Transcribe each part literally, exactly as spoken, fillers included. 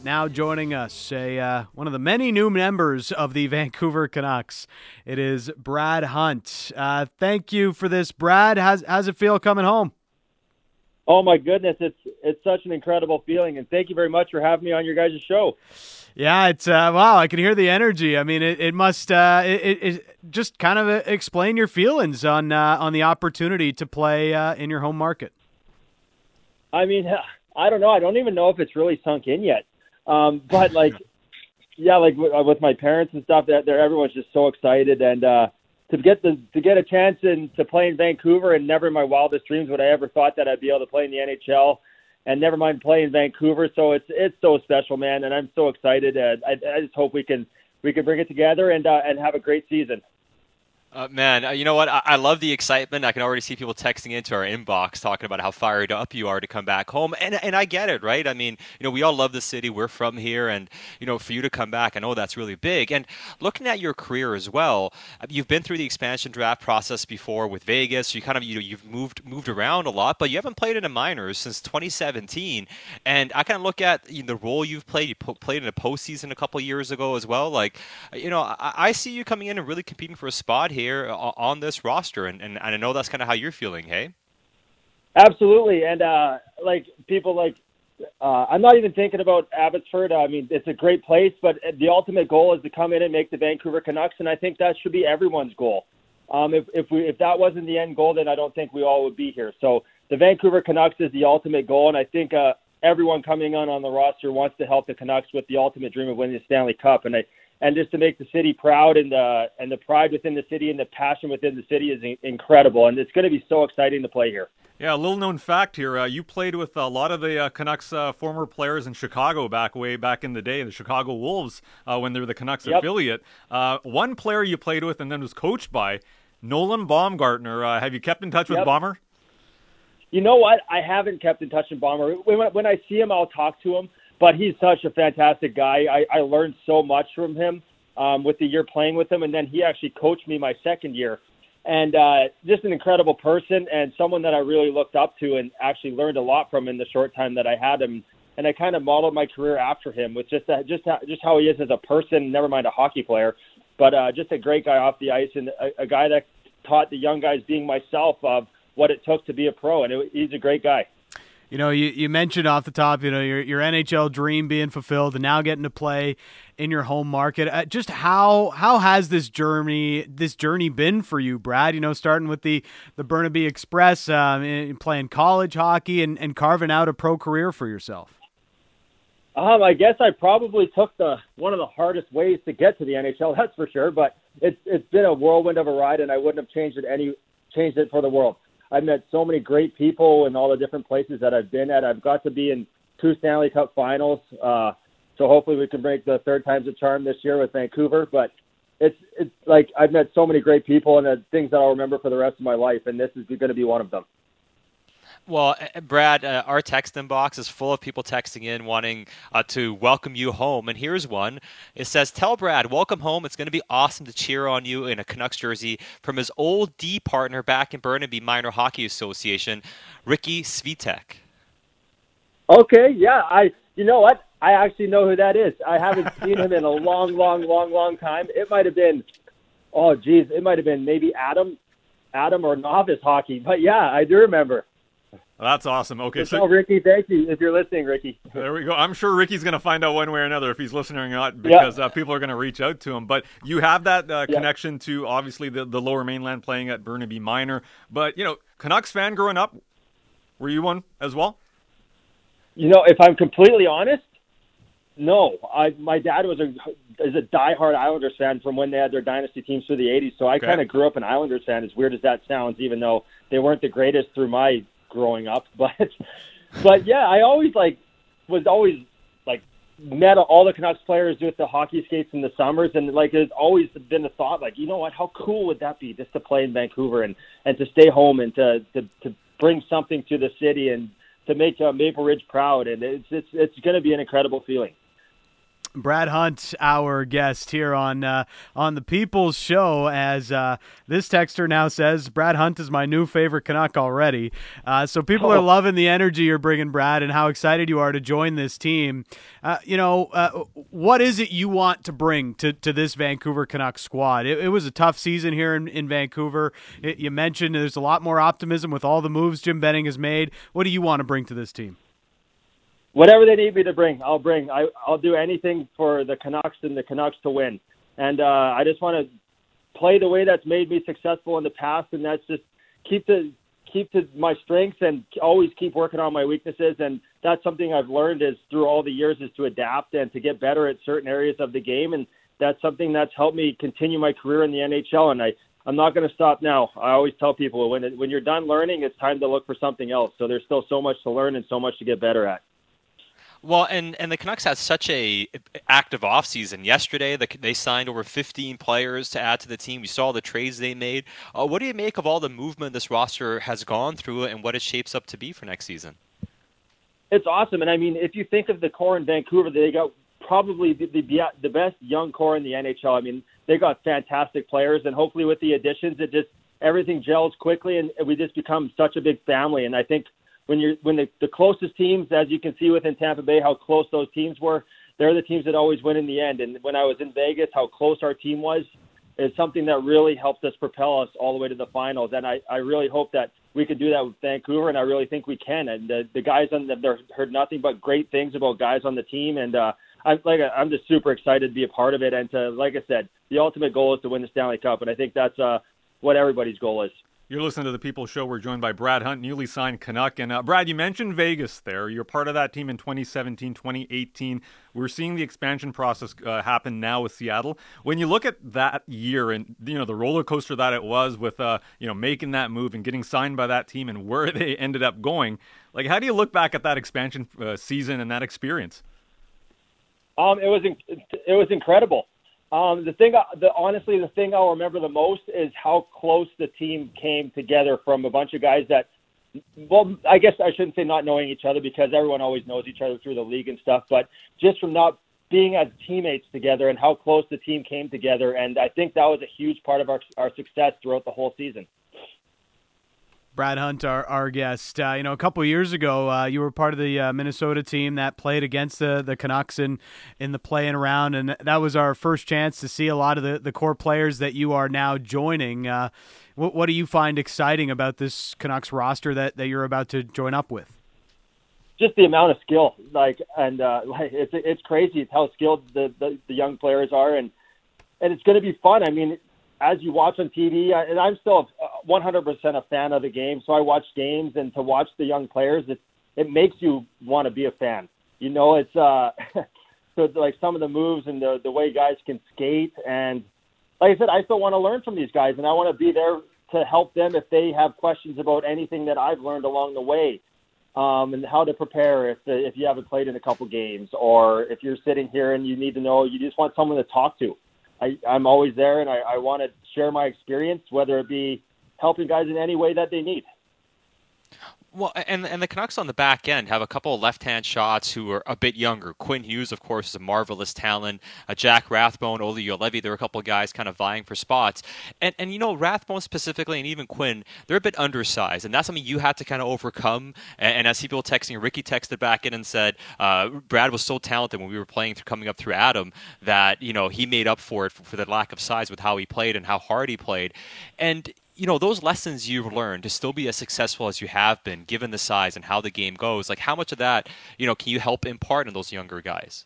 Now joining us, a uh, one of the many new members of the Vancouver Canucks. It is Brad Hunt. Uh, thank you for this, Brad. How's, how's it feel coming home? Oh my goodness, it's it's such an incredible feeling, and thank you very much for having me on your guys' show. Yeah, it's uh, wow. I can hear the energy. I mean, it, it must uh, it, it, it just kind of explain your feelings on uh, on the opportunity to play uh, in your home market. I mean, I don't know. I don't even know if it's really sunk in yet. Um, but like, yeah, like w- with my parents and stuff, that everyone's just so excited, and uh, to get the to get a chance in, to play in Vancouver, and never in my wildest dreams would I ever thought that I'd be able to play in the N H L, and never mind play in Vancouver. So it's it's so special, man, and I'm so excited. Uh, I, I just hope we can we can bring it together and uh, and have a great season. Uh, man, uh, you know what? I-, I love the excitement. I can already see people texting into our inbox talking about how fired up you are to come back home. And and I get it, right? I mean, you know, we all love the city. We're from here. And, you know, for you to come back, I know that's really big. And looking at your career as well, you've been through the expansion draft process before with Vegas. You kind of, you know, you've moved moved around a lot, but you haven't played in the minors since twenty seventeen. And I kind of look at you know, the role you've played. You po- played in a postseason a couple of years ago as well. Like, you know, I, I see you coming in and really competing for a spot here here on this roster, and, and I know that's kind of how you're feeling, hey? Absolutely, and uh, like people like, uh, I'm not even thinking about Abbotsford. I mean, it's a great place, but the ultimate goal is to come in and make the Vancouver Canucks, and I think that should be everyone's goal. Um, if if we if that wasn't the end goal, then I don't think we all would be here. So the Vancouver Canucks is the ultimate goal, and I think uh, everyone coming on on the roster wants to help the Canucks with the ultimate dream of winning the Stanley Cup, and I. And just to make the city proud, and the and the pride within the city and the passion within the city is incredible. And it's going to be so exciting to play here. Yeah, a little known fact here. Uh, you played with a lot of the uh, Canucks uh, former players in Chicago back way back in the day, the Chicago Wolves, uh, when they were the Canucks yep. affiliate. Uh, one player you played with and then was coached by, Nolan Baumgartner. Uh, have you kept in touch with yep. Bomber? You know what? I haven't kept in touch with Bomber. When, when I see him, I'll talk to him. But he's such a fantastic guy. I, I learned so much from him. Um, with the year playing with him, and then he actually coached me my second year. And uh, just an incredible person and someone that I really looked up to and actually learned a lot from in the short time that I had him. And I kind of modeled my career after him with just uh, just just how he is as a person, never mind a hockey player, but uh, just a great guy off the ice and a, a guy that taught the young guys, being myself, of what it took to be a pro. And it, he's a great guy. You know, you, you mentioned off the top, you know, your your N H L dream being fulfilled and now getting to play in your home market. Uh, just how how has this journey this journey been for you, Brad? You know, starting with the, the Burnaby Express, um, playing college hockey and, and carving out a pro career for yourself. Um, I guess I probably took the one of the hardest ways to get to the N H L, that's for sure. But it's it's been a whirlwind of a ride, and I wouldn't have changed it any changed it for the world. I've met so many great people in all the different places that I've been at. I've got to be in two Stanley Cup finals. Uh, so hopefully we can break the third time's a charm this year with Vancouver. But it's it's like I've met so many great people and uh, things that I'll remember for the rest of my life, and this is going to be one of them. Well, Brad, uh, our text inbox is full of people texting in wanting uh, to welcome you home. And here's one. It says, tell Brad, welcome home. It's going to be awesome to cheer on you in a Canucks jersey from his old D partner back in Burnaby Minor Hockey Association, Ricky Svitek. Okay, yeah. I. You know what? I actually know who that is. I haven't seen him in a long, long, long, long time. It might have been, oh, geez, it might have been maybe Adam, Adam or Novice Hockey. But, yeah, I do remember. That's awesome. Okay, so Ricky, thank you if you're listening, Ricky. There we go. I'm sure Ricky's going to find out one way or another if he's listening or not, because yep. uh, people are going to reach out to him. But you have that uh, yep. connection to obviously the, the Lower Mainland, playing at Burnaby Minor. But you know, Canucks fan growing up, were you one as well? You know, if I'm completely honest, no. I my dad was a is a diehard Islanders fan from when they had their dynasty teams through the eighties. So I okay. kind of grew up an Islanders fan. As weird as that sounds, even though they weren't the greatest through my growing up, but but yeah, I always like was always like met all the Canucks players with the hockey skates in the summers, and like it's always been a thought, like, you know what, how cool would that be just to play in Vancouver and and to stay home and to to, to bring something to the city and to make uh, Maple Ridge proud, and it's it's it's going to be an incredible feeling. Brad Hunt, our guest here on uh, on the People's Show, as uh, this texter now says, Brad Hunt is my new favorite Canuck already. Uh, so people oh. are loving the energy you're bringing, Brad, and how excited you are to join this team. Uh, you know, uh, what is it you want to bring to, to this Vancouver Canucks squad? It, it was a tough season here in, in Vancouver. It, you mentioned there's a lot more optimism with all the moves Jim Benning has made. What do you want to bring to this team? Whatever they need me to bring, I'll bring. I, I'll do anything for the Canucks and the Canucks to win. And uh, I just want to play the way that's made me successful in the past, and that's just keep to keep to my strengths and always keep working on my weaknesses. And that's something I've learned is through all the years is to adapt and to get better at certain areas of the game. And that's something that's helped me continue my career in the N H L. And I, I'm not going to stop now. I always tell people when it, when you're done learning, it's time to look for something else. So there's still so much to learn and so much to get better at. Well, and, and the Canucks had such a active offseason. Yesterday, the, they signed over fifteen players to add to the team. We saw the trades they made. Uh, what do you make of all the movement this roster has gone through and what it shapes up to be for next season? It's awesome. And, I mean, if you think of the core in Vancouver, they got probably the, the, the best young core in the N H L. I mean, they got fantastic players, and hopefully with the additions, it just everything gels quickly, and we just become such a big family. And I think When you're when the, the closest teams, as you can see within Tampa Bay, how close those teams were, they're the teams that always win in the end. And when I was in Vegas, how close our team was is something that really helped us propel us all the way to the finals. And I, I really hope that we can do that with Vancouver, and I really think we can. And the, the guys on the, they've heard nothing but great things about guys on the team, and uh, I'm like I'm just super excited to be a part of it. And to, like I said, the ultimate goal is to win the Stanley Cup, and I think that's uh, what everybody's goal is. You're listening to The People's Show. We're joined by Brad Hunt, newly signed Canuck. And uh, Brad, you mentioned Vegas there. You're part of that team in twenty seventeen, twenty eighteen. We're seeing the expansion process uh, happen now with Seattle. When you look at that year and, you know, the roller coaster that it was with, uh, you know, making that move and getting signed by that team and where they ended up going, like, how do you look back at that expansion uh, season and that experience? Um, it was it was incredible. Um, the thing, the, honestly, the thing I'll remember the most is how close the team came together from a bunch of guys that, well, I guess I shouldn't say not knowing each other because everyone always knows each other through the league and stuff, but just from not being as teammates together and how close the team came together. And I think that was a huge part of our, our success throughout the whole season. Brad Hunt, our, our guest. Uh, you know, a couple of years ago, uh, you were part of the uh, Minnesota team that played against the, the Canucks in, in the play-in round, and that was our first chance to see a lot of the, the core players that you are now joining. Uh, what, what do you find exciting about this Canucks roster that, that you're about to join up with? Just the amount of skill, like, and uh, like it's it's crazy how skilled the, the, the young players are, and and it's going to be fun. I mean, as you watch on T V, and I'm still one hundred percent a fan of the game, so I watch games, and to watch the young players, it it makes you want to be a fan. You know, it's uh, so it's like some of the moves and the the way guys can skate, and like I said, I still want to learn from these guys, and I want to be there to help them if they have questions about anything that I've learned along the way, um, and how to prepare if the, if you haven't played in a couple games, or if you're sitting here and you need to know, you just want someone to talk to. I, I'm always there, and I, I want to share my experience, whether it be helping guys in any way that they need. Well, and and the Canucks on the back end have a couple of left-hand shots who are a bit younger. Quinn Hughes, of course, is a marvelous talent. Uh, Jack Rathbone, Olli Juolevi, there are a couple of guys kind of vying for spots. And, and you know, Rathbone specifically and even Quinn, they're a bit undersized, and that's something you had to kind of overcome. And, and as people texting, Ricky texted back in and said, uh, Brad was so talented when we were playing through coming up through Adam that, you know, he made up for it for, for the lack of size with how he played and how hard he played. And you know, those lessons you've learned to still be as successful as you have been, given the size and how the game goes, like how much of that, you know, can you help impart in those younger guys?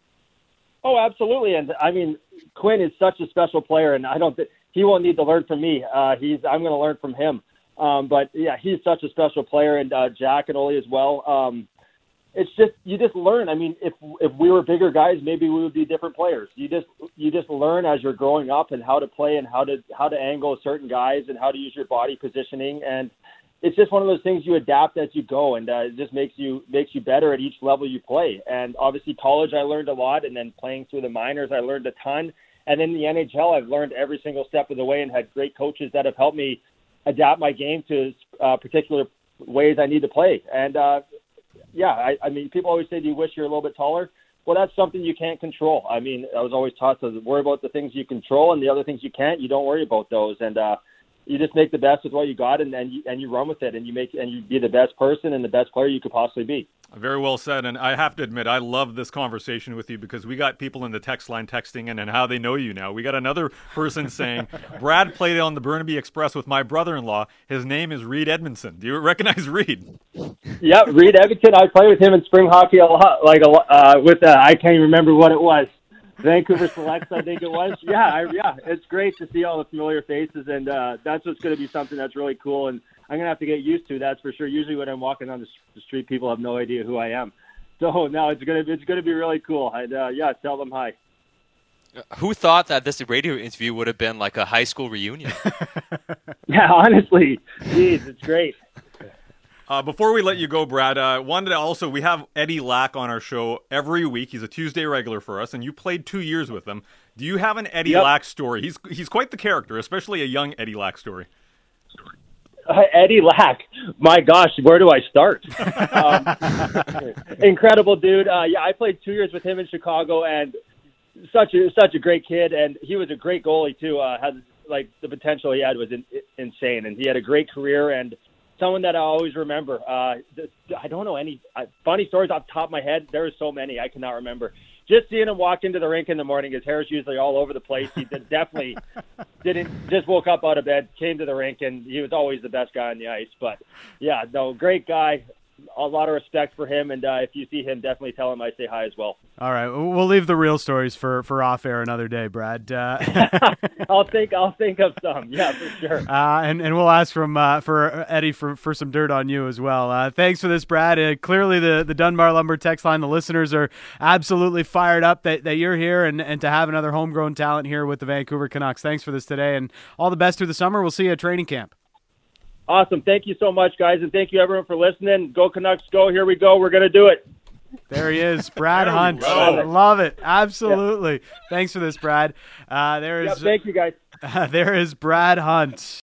Oh, absolutely. And I mean, Quinn is such a special player, and I don't think he won't need to learn from me. Uh, he's, I'm going to learn from him. Um, but yeah, he's such a special player, and uh, Jack and Ollie as well. Um, it's just, you just learn. I mean, if if we were bigger guys, maybe we would be different players. You just you just learn as you're growing up and how to play and how to how to angle certain guys and how to use your body positioning. And it's just one of those things you adapt as you go, and uh, it just makes you makes you better at each level you play. And obviously, college I learned a lot, and then playing through the minors I learned a ton. And in the N H L, I've learned every single step of the way and had great coaches that have helped me adapt my game to uh, particular ways I need to play. And uh, Yeah, I, I mean, people always say, do you wish you're a little bit taller? well, that's something you can't control. I mean, I was always taught to worry about the things you control, and the other things you can't, you don't worry about those. And uh, you just make the best with what you got, and, and you and you run with it, and you make and you be the best person and the best player you could possibly be. Very well said, and I have to admit, I love this conversation with you because we got people in the text line texting in and how they know you now. We got another person saying, Brad played on the Burnaby Express with my brother-in-law. His name is Reed Edmondson. Do you recognize Reed? Yeah, Reed Edmondson. I played with him in spring hockey a lot, like a lot, uh, with, uh, I can't even remember what it was. Vancouver Selects, I think it was. Yeah, I, yeah, it's great to see all the familiar faces, and uh, that's what's going to be something that's really cool, and I'm going to have to get used to, that's for sure. Usually when I'm walking on the street, people have no idea who I am. So, no, it's going to it's going to be really cool. And, uh, yeah, tell them hi. Who thought that this radio interview would have been like a high school reunion? Yeah, honestly. Jeez, it's great. Uh, before we let you go, Brad, I uh, wanted to also, we have Eddie Lack on our show every week. He's a Tuesday regular for us, and you played two years with him. Do you have an Eddie yep. Lack story? He's he's quite the character, especially a young Eddie Lack story. Uh, Eddie Lack, my gosh, where do I start? um, incredible dude. Uh, yeah, I played two years with him in Chicago, and such a such a great kid, and he was a great goalie too. Uh, had like the potential he had was in, insane, and he had a great career and someone that I always remember. Uh, I don't know any uh, funny stories off the top of my head. There are so many I cannot remember. Just seeing him walk into the rink in the morning, his hair is usually all over the place. He did, definitely didn't just woke up out of bed, came to the rink, and he was always the best guy on the ice. But yeah, no, great guy. A lot of respect for him, and uh, if you see him, definitely tell him I say hi as well. All right, we'll leave the real stories for, for off air another day, Brad. Uh, I'll think I'll think of some, yeah, for sure. Uh, and and we'll ask from uh, for Eddie for, for some dirt on you as well. Uh, thanks for this, Brad. Uh, clearly, the, the Dunbar Lumber text line, the listeners are absolutely fired up that, that you're here and, and to have another homegrown talent here with the Vancouver Canucks. Thanks for this today, and all the best through the summer. We'll see you at training camp. Awesome. Thank you so much, guys, and thank you, everyone, for listening. Go Canucks, go. Here we go. We're going to do it. There he is, Brad Hunt. Love, Love it. Absolutely. Yep. Thanks for this, Brad. Uh, there is. Yep, thank you, guys. Uh, there is Brad Hunt.